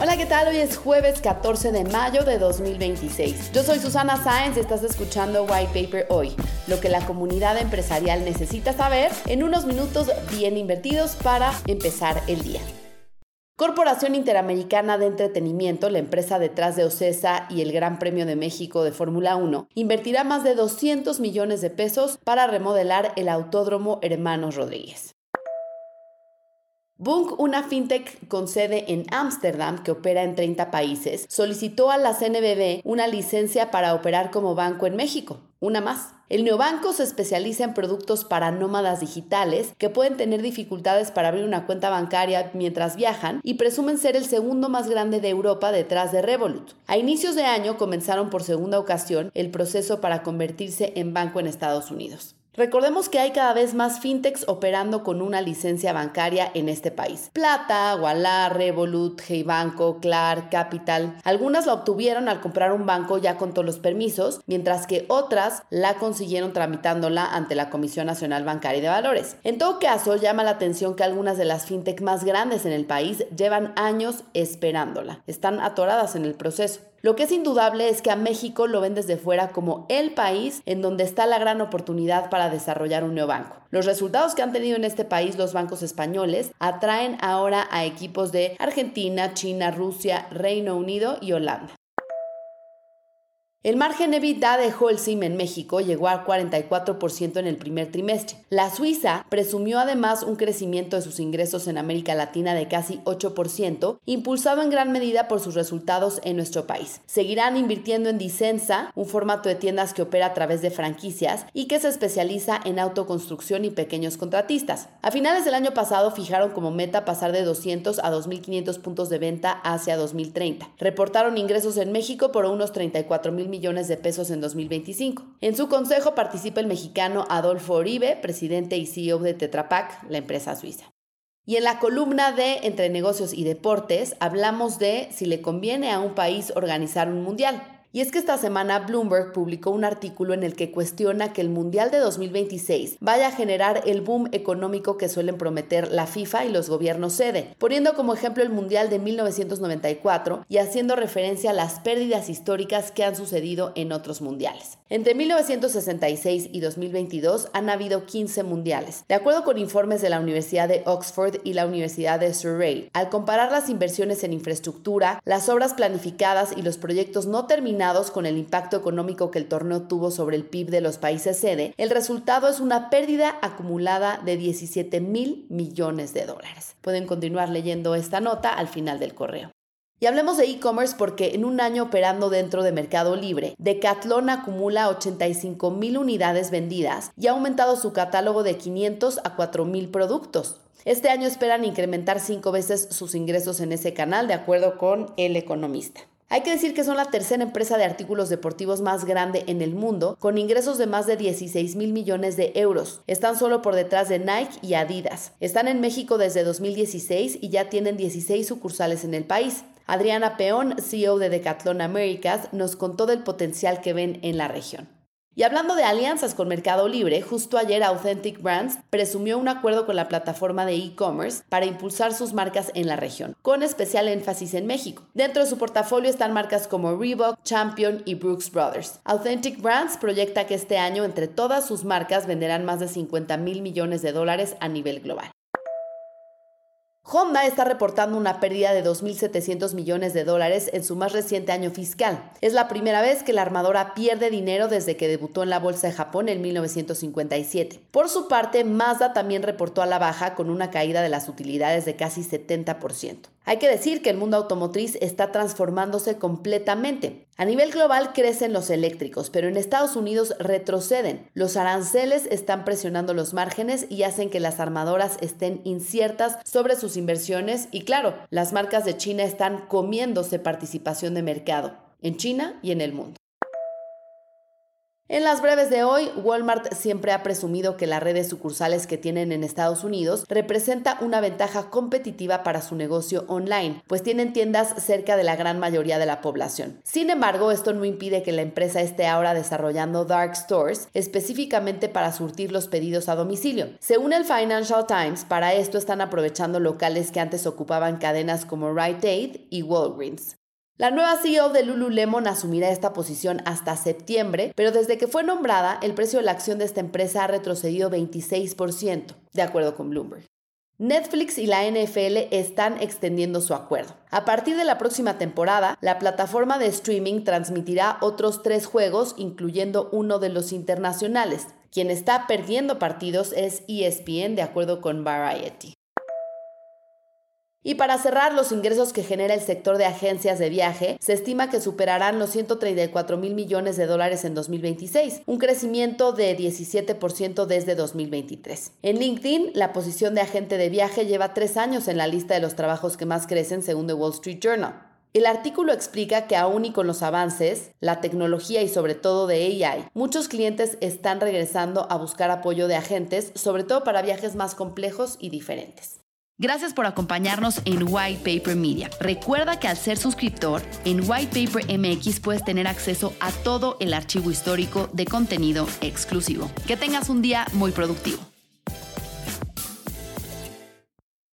Hola, ¿qué tal? Hoy es jueves 14 de mayo de 2026. Yo soy Susana Sáenz y estás escuchando White Paper Hoy, lo que la comunidad empresarial necesita saber en unos minutos bien invertidos para empezar el día. Corporación Interamericana de Entretenimiento, la empresa detrás de OCESA y el Gran Premio de México de Fórmula 1, invertirá más de 200 millones de pesos para remodelar el Autódromo Hermanos Rodríguez. Bunk, una fintech con sede en Ámsterdam que opera en 30 países, solicitó a la CNBV una licencia para operar como banco en México. Una más. El neobanco se especializa en productos para nómadas digitales que pueden tener dificultades para abrir una cuenta bancaria mientras viajan y presumen ser el segundo más grande de Europa detrás de Revolut. A inicios de año comenzaron por segunda ocasión el proceso para convertirse en banco en Estados Unidos. Recordemos que hay cada vez más fintechs operando con una licencia bancaria en este país. Plata, Ualá, Revolut, Hey Banco, Clark, Capital. Algunas la obtuvieron al comprar un banco ya con todos los permisos, mientras que otras la consiguieron tramitándola ante la Comisión Nacional Bancaria y de Valores. En todo caso, llama la atención que algunas de las fintech más grandes en el país llevan años esperándola. Están atoradas en el proceso. Lo que es indudable es que a México lo ven desde fuera como el país en donde está la gran oportunidad para desarrollar un neobanco. Los resultados que han tenido en este país los bancos españoles atraen ahora a equipos de Argentina, China, Rusia, Reino Unido y Holanda. El margen EBITDA de Holcim en México llegó al 44% en el primer trimestre. La Suiza presumió además un crecimiento de sus ingresos en América Latina de casi 8%, impulsado en gran medida por sus resultados en nuestro país. Seguirán invirtiendo en Disensa, un formato de tiendas que opera a través de franquicias y que se especializa en autoconstrucción y pequeños contratistas. A finales del año pasado fijaron como meta pasar de 200 a 2.500 puntos de venta hacia 2030. Reportaron ingresos en México por unos 34,000 millones de pesos en 2025. En su consejo participa el mexicano Adolfo Oribe, presidente y CEO de Tetra Pak, la empresa suiza. Y en la columna de Entre Negocios y Deportes hablamos de si le conviene a un país organizar un mundial. Y es que esta semana Bloomberg publicó un artículo en el que cuestiona que el Mundial de 2026 vaya a generar el boom económico que suelen prometer la FIFA y los gobiernos sede, poniendo como ejemplo el Mundial de 1994 y haciendo referencia a las pérdidas históricas que han sucedido en otros mundiales. Entre 1966 y 2022 han habido 15 mundiales, de acuerdo con informes de la Universidad de Oxford y la Universidad de Surrey. Al comparar las inversiones en infraestructura, las obras planificadas y los proyectos no terminados con el impacto económico que el torneo tuvo sobre el PIB de los países sede, el resultado es una pérdida acumulada de 17,000 millones de dólares. Pueden continuar leyendo esta nota al final del correo. Y hablemos de e-commerce porque en un año operando dentro de Mercado Libre, Decathlon acumula 85,000 unidades vendidas y ha aumentado su catálogo de 500 a 4,000 productos. Este año esperan incrementar 5 veces sus ingresos en ese canal, de acuerdo con El Economista. Hay que decir que son la tercera empresa de artículos deportivos más grande en el mundo, con ingresos de más de 16,000 millones de euros. Están solo por detrás de Nike y Adidas. Están en México desde 2016 y ya tienen 16 sucursales en el país. Adriana Peón, CEO de Decathlon Americas, nos contó del potencial que ven en la región. Y hablando de alianzas con Mercado Libre, justo ayer Authentic Brands presumió un acuerdo con la plataforma de e-commerce para impulsar sus marcas en la región, con especial énfasis en México. Dentro de su portafolio están marcas como Reebok, Champion y Brooks Brothers. Authentic Brands proyecta que este año entre todas sus marcas venderán más de 50,000 millones de dólares a nivel global. Honda está reportando una pérdida de 2.700 millones de dólares en su más reciente año fiscal. Es la primera vez que la armadora pierde dinero desde que debutó en la bolsa de Japón en 1957. Por su parte, Mazda también reportó a la baja con una caída de las utilidades de casi 70%. Hay que decir que el mundo automotriz está transformándose completamente. A nivel global crecen los eléctricos, pero en Estados Unidos retroceden. Los aranceles están presionando los márgenes y hacen que las armadoras estén inciertas sobre sus inversiones y claro, las marcas de China están comiéndose participación de mercado en China y en el mundo. En las breves de hoy, Walmart siempre ha presumido que la red de sucursales que tienen en Estados Unidos representa una ventaja competitiva para su negocio online, pues tienen tiendas cerca de la gran mayoría de la población. Sin embargo, esto no impide que la empresa esté ahora desarrollando dark stores específicamente para surtir los pedidos a domicilio. Según el Financial Times, para esto están aprovechando locales que antes ocupaban cadenas como Rite Aid y Walgreens. La nueva CEO de Lululemon asumirá esta posición hasta septiembre, pero desde que fue nombrada, el precio de la acción de esta empresa ha retrocedido 26%, de acuerdo con Bloomberg. Netflix y la NFL están extendiendo su acuerdo. A partir de la próxima temporada, la plataforma de streaming transmitirá otros 3 juegos, incluyendo uno de los internacionales. Quien está perdiendo partidos es ESPN, de acuerdo con Variety. Y para cerrar, los ingresos que genera el sector de agencias de viaje se estima que superarán los $134 mil millones en 2026, un crecimiento de 17% desde 2023. En LinkedIn, la posición de agente de viaje lleva 3 años en la lista de los trabajos que más crecen según The Wall Street Journal. El artículo explica que aún y con los avances, la tecnología y sobre todo de AI, muchos clientes están regresando a buscar apoyo de agentes, sobre todo para viajes más complejos y diferentes. Gracias por acompañarnos en White Paper Media. Recuerda que al ser suscriptor, en White Paper MX puedes tener acceso a todo el archivo histórico de contenido exclusivo. Que tengas un día muy productivo.